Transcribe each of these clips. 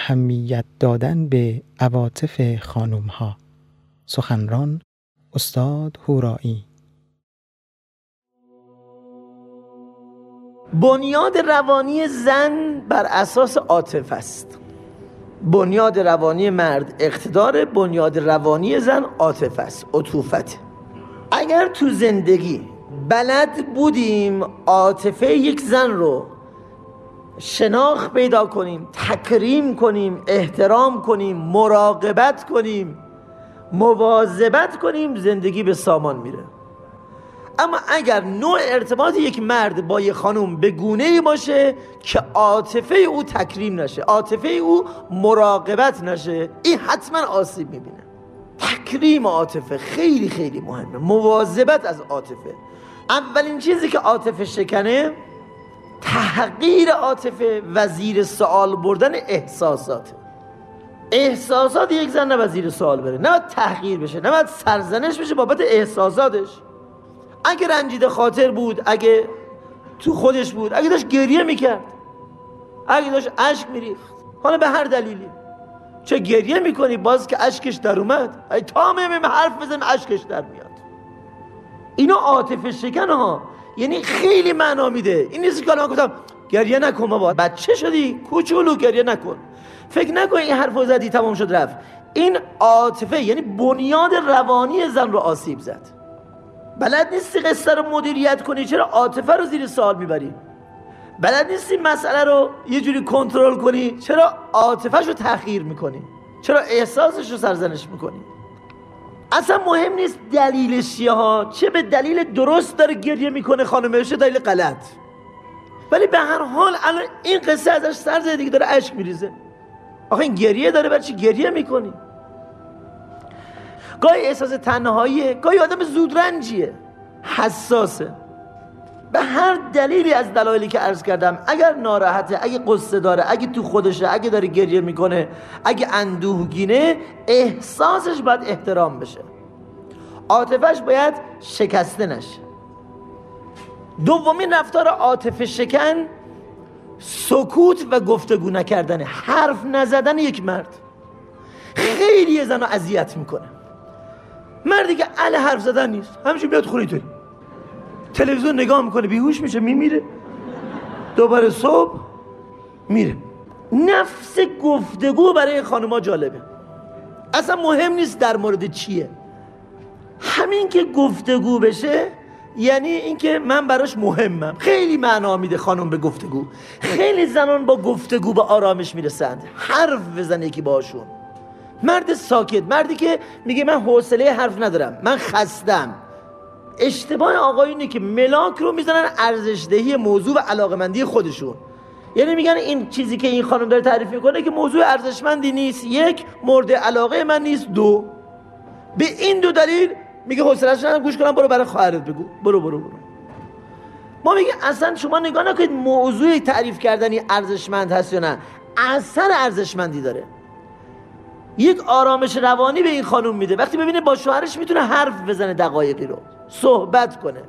اهمیت دادن به عواطف خانم‌ها. سخنران استاد هورایی. بنیاد روانی زن بر اساس عاطفه است. بنیاد روانی مرد اقتدار، بنیاد روانی زن عاطفه است، عطوفت. اگر تو زندگی بلد بودیم عاطفه یک زن رو شناخت پیدا کنیم، تکریم کنیم، احترام کنیم، مراقبت کنیم، مواظبت کنیم، زندگی به سامان میره. اما اگر نوع ارتباط یک مرد با یک خانم به گونه‌ای باشه که عاطفه او تکریم نشه، عاطفه او مراقبت نشه، این حتما آسیب میبینه. تکریم عاطفه خیلی خیلی مهمه، مواظبت از عاطفه. اولین چیزی که عاطفه شکنه تحقیر عاطفه و زیر سوال بردن احساسات. احساسات یک زن نباید زیر سوال بره، نباید تحقیر بشه، نباید سرزنش بشه بابت احساساتش. اگه رنجیده خاطر بود، اگه تو خودش بود، اگه داشت گریه میکرد، اگه داشت اشک میریخت، حالا به هر دلیلی، چه گریه میکنی باز که اشکش در اومد، ای تا میم حرف بزن اشکش در میاد. اینا عاطفه شکنه ها، یعنی خیلی معنا میده. این نیست که الان گفتم گریه نکن بابا، بچه شدی کوچولو، گریه نکن، فکر نکن این حرفو زدی تمام شد رفت. این عاطفه یعنی بنیاد روانی زن رو آسیب زد. بلد نیستی قصه رو مدیریت کنی، چرا عاطفه رو زیر سوال میبری؟ بلد نیستی مسئله رو یه جوری کنترل کنی، چرا عاطفه‌ش رو تحقیر میکنی؟ چرا احساسش رو سرزنش میکنی؟ اصلا مهم نیست دلیلش چیه ها، چه به دلیل درست داره گریه میکنه خانمش، چه دلیل غلط. ولی به هر حال الان این قصه ازش سر زده دیگه، داره اشک میریزه. آخه این گریه داره، برای چی گریه میکنی؟ گاهی احساس تنهاییه، گاهی آدم زودرنجیه، حساسه. به هر دلیلی از دلایلی که عرض کردم، اگر ناراحته، اگه قصه داره، اگه تو خودشه، اگه داره گریه میکنه، اگه اندوهگینه، احساسش باید احترام بشه، عاطفه‌اش باید شکسته نشه. دومین رفتار عاطفه شکن سکوت و گفتگو نکردن، حرف نزدن یک مرد. خیلی زنو اذیت میکنه. مردی که اهل حرف زدن نیست، همینجوری بیاد خونه توی تلویزیون نگاه میکنه، بیهوش میشه، میمیره، دوباره صبح میره. نفس گفتگو برای خانوما جالبه، اصلا مهم نیست در مورد چیه، همین که گفتگو بشه یعنی اینکه من براش مهمم. خیلی معنا میده خانم به گفتگو. خیلی زنان با گفتگو به آرامش میرسند، حرف بزنه یکی باشون. مرد ساکت، مردی که میگه من حوصله حرف ندارم، من خستم. اشتباه آقایونی که ملاک رو میزنن ارزشدهی موضوع و علاقمندی خودشون. یعنی میگن این چیزی که این خانم داره تعریف میکنه که موضوع ارزشمندی نیست، یک، مورد علاقه من نیست، دو، به این دو دلیل میگه حوصله‌اش ندارم گوش کنم، برو برای خواهرت بگو، برو. ما میگه اصلا شما نگاه نکنید موضوع تعریف کردنی ارزشمند هست یا نه، اثر ارزشمندی داره. یک آرامش روانی به این خانم میده وقتی ببینه با شوهرش میتونه حرف بزنه، دقایقی رو صحبت کنه.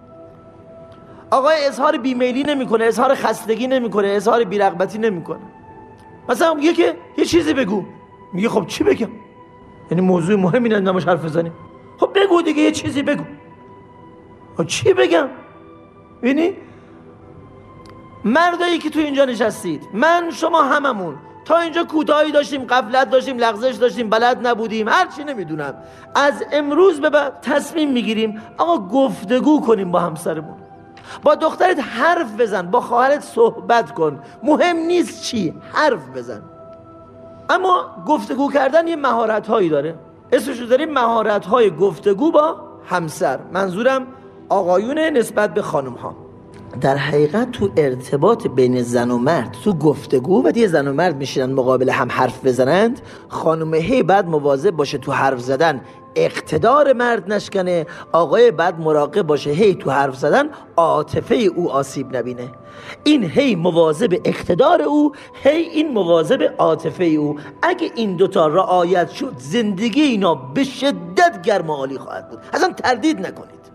آقای اظهار بیمیلی نمیکنه، اظهار خستگی نمیکنه، اظهار بی‌رغبتی نمیکنه. مثلا میگه که یه چیزی بگو، میگه خب چی بگم؟ یعنی موضوع مهمی نمیشه حرف بزنی، خب بگو دیگه، یه چیزی بگو. خب چی بگم؟ ببینی مردایی که تو اینجا نشستید، من شما هممون تا اینجا کوتاهی داشتیم، غفلت داشتیم، لغزش داشتیم، بلد نبودیم، هرچی نمیدونم. از امروز به بعد تصمیم میگیریم آقا گفتگو کنیم با همسرمون. با دخترت حرف بزن، با خواهرت صحبت کن، مهم نیست چی، حرف بزن. اما گفتگو کردن یه مهارت هایی داره، اسمش رو داریم مهارت های گفتگو با همسر. منظورم آقایونه نسبت به خانم ها. در حقیقت تو ارتباط بین زن و مرد، تو گفتگو و دیگه زن و مرد میشینن مقابل هم حرف بزنند، خانم هی بعد مواظب باشه تو حرف زدن اقتدار مرد نشکنه، آقای بعد مراقب باشه هی تو حرف زدن عاطفه او آسیب نبینه. این هی مواظب اقتدار او، هی این مواظب عاطفه او. اگه این دوتا رعایت شد، زندگی اینا به شدت گرم و عالی خواهد بود، اصلا تردید نکنید.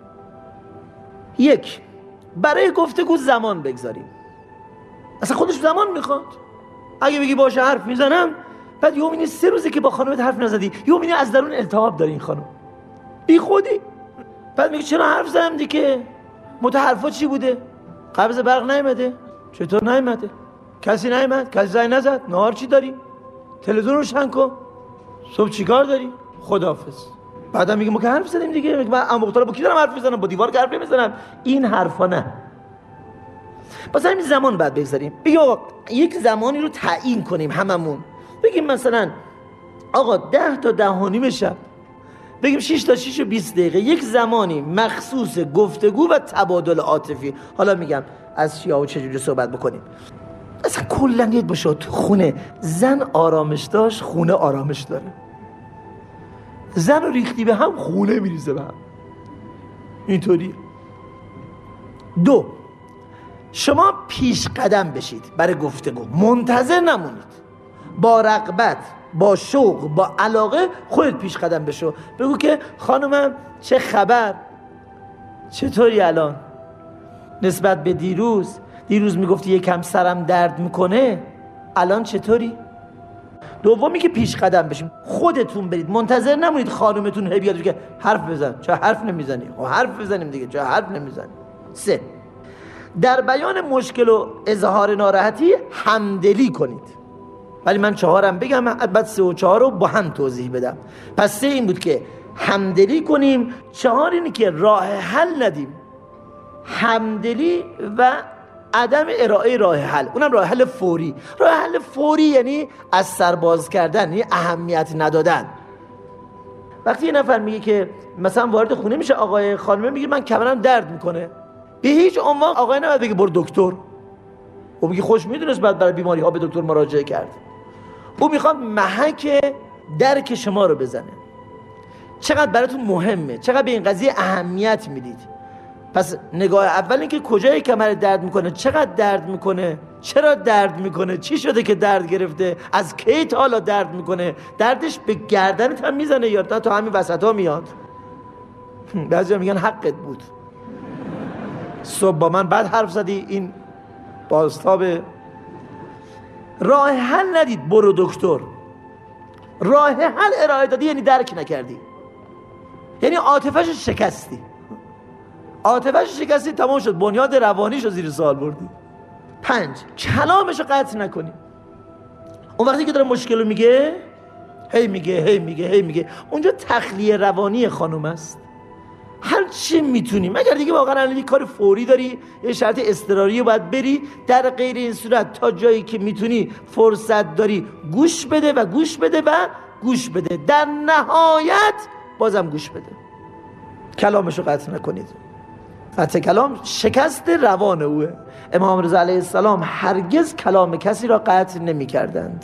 برای گفتگو زمان بگذاریم، اصلا خودش زمان میخواد. اگه بگی باشه حرف میزنم، بعد یهو میبینی 3 روزه که با خانومت حرف نزدی، یهو میبینی از درون التهاب داره این خانم، بی خودی. بعد میگی چرا حرف زدم دیگه؟ حرفا چی بوده؟ قبض برق نیومده؟ چطور نیومده؟ کسی نیومد؟ کسی زنگ نزد؟ نهار چی داری؟ تلویزیون روشن کن. صبح چیکار داری؟ خداحافظ. بعدم میگه ما که حرف زدیم دیگه. میگه من اموختار با کی دارم حرف میزنم؟ با دیوار که حرف نمیزنم. این حرفا نه. پس همین زمان بعد بگذاریم. بگیم آقا یک زمانی رو تعیین کنیم هممون. بگیم مثلا آقا 10 تا 10:30 شب، بگیم 6 تا 6 و 20 دقیقه یک زمانی مخصوص گفتگو و تبادل عاطفی. حالا میگم از چیا و چجوری صحبت بکنیم. اصلا کلا دید باشه تو خونه زن آرامش داشت، خونه آرامش داره. زن رو ریختی به هم، خونه میریزه به هم. اینطوریه. 2، شما پیش قدم بشید برای گفتگو، منتظر نمونید. با رغبت، با شوق، با علاقه خودت پیش قدم بشو. بگو که خانمم چه خبر؟ چطوری الان؟ نسبت به دیروز میگفتی یکم سرم درد میکنه، الان چطوری؟ دومی که پیش قدم بشیم، خودتون برید، منتظر نمونید خانمتون هی بیاد که حرف بزن. چه حرف نمیزنی؟ خب حرف بزنیم دیگه. چه حرف نمیزنی؟ 3، در بیان مشکل و اظهار ناراحتی همدلی کنید. ولی من 4 بگم، بعد 3 و 4 رو با هم توضیح بدم. پس 3 این بود که همدلی کنیم، 4 اینه که راه حل ندیم. همدلی و عدم ارائه راه حل، اونم راه حل فوری. راه حل فوری یعنی از سر باز کردن، یعنی اهمیت ندادن. وقتی یه نفر میگه که مثلا وارد خونه میشه آقای خانمه، میگه من کمرم درد میکنه، به هیچ عنوان آقای نباید بگه برو دکتر. او میگه خوش میدونست بعد برای بیماری ها به دکتر مراجعه کرد. او میخواد محک درک شما رو بزنه، چقدر براتون مهمه، چقدر به این قضیه اهمیت میدید. پس نگاه اول این که کجای کمر درد میکنه، چقدر درد میکنه، چرا درد میکنه، چی شده که درد گرفته، از کی تا حالا درد میکنه، دردش به گردنت هم میزنه یا تا همین وسط ها میاد. بعضی میگن حقت بود، صبح با من بعد حرف زدی. این بازتاب. راه حل ندید برو دکتر. راه حل ارائه دادی یعنی درک نکردی، یعنی عاطفه‌شو شکستی. عاطفه‌شو شکستی، تمام شد، بنیاد روانیشو زیر سوال بردی. 5، کلامشو قطع نکنی. اون وقتی که داره مشکلو میگه هی میگه اونجا تخلیه روانی خانم است. هر چی میتونیم، اگر دیگه واقعا الان کار فوری داری، یه شرط اضطراری باید بری، در غیر این صورت تا جایی که میتونی فرصت داری گوش بده و گوش بده و گوش بده. در نهایت بازم گوش بده، کلامشو قطع نکنید. قطع کلام شکست روان اوه. امام رضا علیه السلام هرگز کلام کسی را قطع نمی کردند.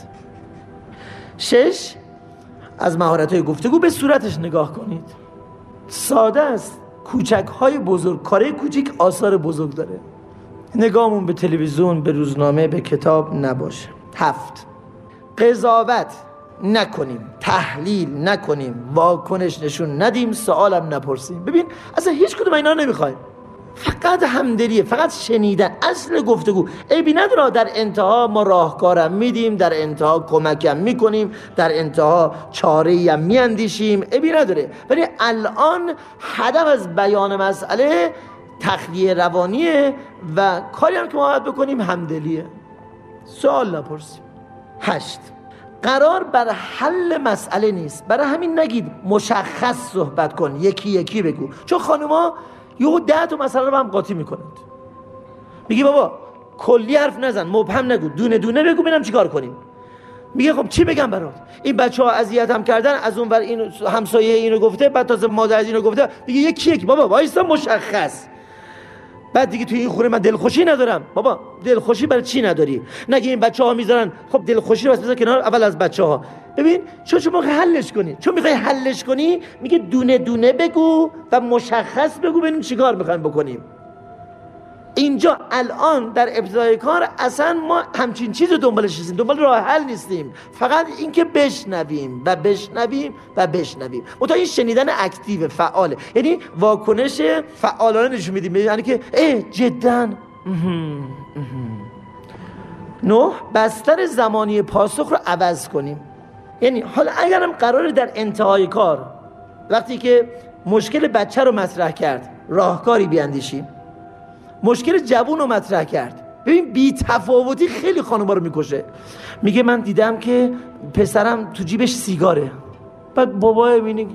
6، از مهارت‌های گفتگو به صورتش نگاه کنید. ساده است، کوچک‌های بزرگ، کارهای کوچیک آثار بزرگ داره. نگاهمون به تلویزیون، به روزنامه، به کتاب نباشه. 7، قضاوت نکنیم، تحلیل نکنیم، واکنش نشون ندیم، سوالم نپرسیم. ببین اصلا هیچ کدوم اینا نمیخوایم، فقط همدلیه، فقط شنیدن. اصل گفتگو عیبی نداره. در انتها ما راهکارم میدیم، در انتها کمکم میکنیم، در انتها چاره‌ای هم میاندیشیم، عیبی نداره. ولی الان هدف از بیان مسئله تخلیه روانیه و کاری هم که ما باید بکنیم همدلیه، سوال نپرسیم. 8، قرار بر حل مسئله نیست، برای همین نگید مشخص صحبت کن، یکی یکی بگو. چون خانوما یهو 10 تا مسئله رو هم قاطی میکنند. میگی بابا کلی حرف نزن، مبهم نگو، دونه دونه بگو ببینم چیکار کنیم. میگه خب چی بگم برات؟ این بچه‌ها اذیتم کردن، از اون ور این همسایه اینو گفته، بعد تازه مادر اینو گفته. میگه یکی یکی بابا وایسا مشخص. بعد دیگه توی این خونه من دلخوشی ندارم. بابا دلخوشی برای چی نداری؟ نگه این بچه‌ها میذارن، خب دلخوشی رو بس بذار کنار، اول از بچه‌ها. ببین چون موقع حلش کنی، چون میخوای حلش کنی میگه دونه دونه بگو و مشخص بگو ببینیم چیکار میخوایم بکنیم. اینجا الان در ابتدای کار اصلا ما همچین چیز رو دنبالش نیستیم، دنبال راه حل نیستیم، فقط این که بشنویم و بشنویم و بشنویم. منتها این شنیدن اکتیو، فعاله، یعنی واکنش فعالانه نشون میدیم، یعنی که جدا 9 بستر زمانی پاسخ رو عوض کنیم. یعنی حالا اگرم قراره در انتهای کار وقتی که مشکل بچه رو مطرح کرد راهکاری بیاندیشیم، مشکل جوون رو مطرح کرد. ببین بی تفاوتی خیلی خانوما رو میکشه. میگه من دیدم که پسرم تو جیبش سیگاره، بعد بابا میگه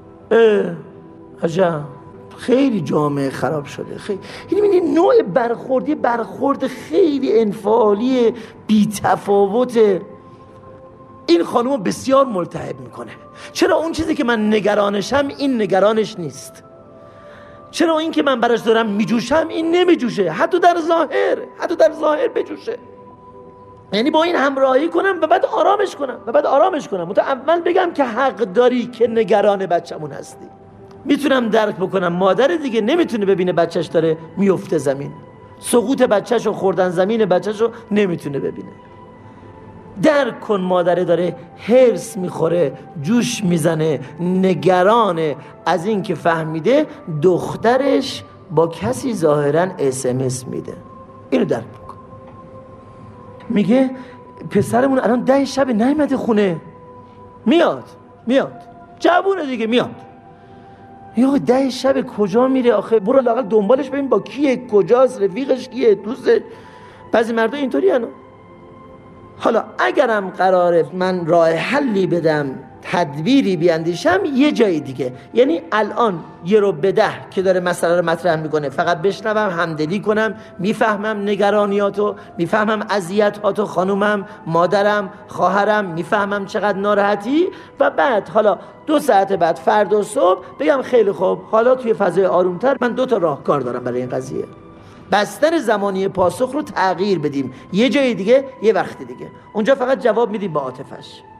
عجب خیلی جامعه خراب شده. خیلی یعنی نوع برخورد خیلی انفعالی بی تفاوته. این خانوم بسیار ملتهب میکنه. چرا اون چیزی که من نگرانشم این نگرانش نیست؟ چرا این که من براش دارم میجوشم این نمیجوشه؟ حتی در ظاهر بجوشه. یعنی با این همراهی کنم و بعد آرامش کنم. اول بگم که حق داری که نگران بچه‌مون هستی. میتونم درک بکنم مادر دیگه نمیتونه ببینه بچهش داره میفته زمین، سقوط بچهش و خوردن زمین بچهش رو نمیتونه ببینه. درک کن مادره داره هرس میخوره، جوش میزنه، نگرانه از این که فهمیده دخترش با کسی ظاهرا SMS میده. اینو درک بکن. میگه پسرمون الان 10 شب نیومده خونه، میاد جوونه دیگه میاد. یا 10 شب کجا میره آخه؟ برو لااقل دنبالش ببین با کیه، کجاست، رفیقش کیه، دوستش. بعضی مردا اینطوری هستن. حالا اگرم قراره من راه حلی بدم، تدبیری بیاندیشم، یه جای دیگه، یعنی الان 1:10 که داره مسئله رو مطرح میکنه فقط بشنوم، همدلی کنم، میفهمم نگرانیاتو، میفهمم اذیتاتو، خانومم، مادرم، خواهرم، میفهمم چقدر ناراحتی، و بعد حالا 2 ساعت بعد فردا صبح بگم خیلی خوب حالا توی فضای آرومتر من 2 تا راهکار دارم برای این قضیه. بستر زمانی پاسخ رو تغییر بدیم، یه جای دیگه، یه وقت دیگه. اونجا فقط جواب میدیم با عاطفش.